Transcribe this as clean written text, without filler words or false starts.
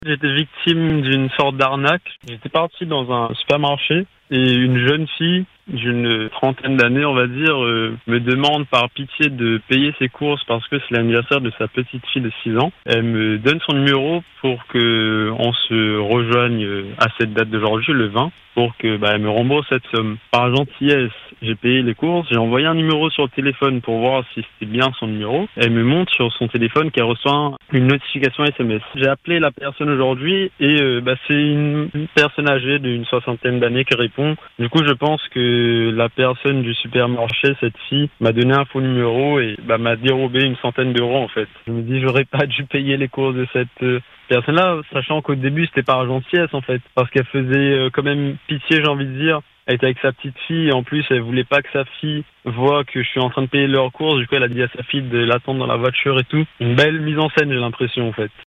J'étais victime d'une sorte d'arnaque. J'étais parti dans un supermarché et une jeune fille d'une trentaine d'années, on va dire, me demande par pitié de payer ses courses parce que c'est l'anniversaire de sa petite fille de 6 ans. Elle me donne son numéro pour que on se rejoigne à cette date d'aujourd'hui, le 20, pour que elle me rembourse cette somme. Par gentillesse, j'ai payé les courses, j'ai envoyé un numéro sur le téléphone pour voir si c'était bien son numéro. Elle me montre sur son téléphone qu'elle reçoit une notification SMS. J'ai appelé la personne aujourd'hui et c'est une personne âgée d'une soixantaine d'années qui répond. Du coup, je pense que la personne du supermarché, cette fille, m'a donné un faux numéro et m'a dérobé une centaine d'euros en fait. Je me dis, j'aurais pas dû payer les courses de cette personne-là, sachant qu'au début, c'était par gentillesse en fait, parce qu'elle faisait quand même pitié, j'ai envie de dire. Elle était avec sa petite fille et en plus elle voulait pas que sa fille voit que je suis en train de payer leurs courses. Du coup elle a dit à sa fille de l'attendre dans la voiture et tout. Une belle mise en scène, j'ai l'impression en fait.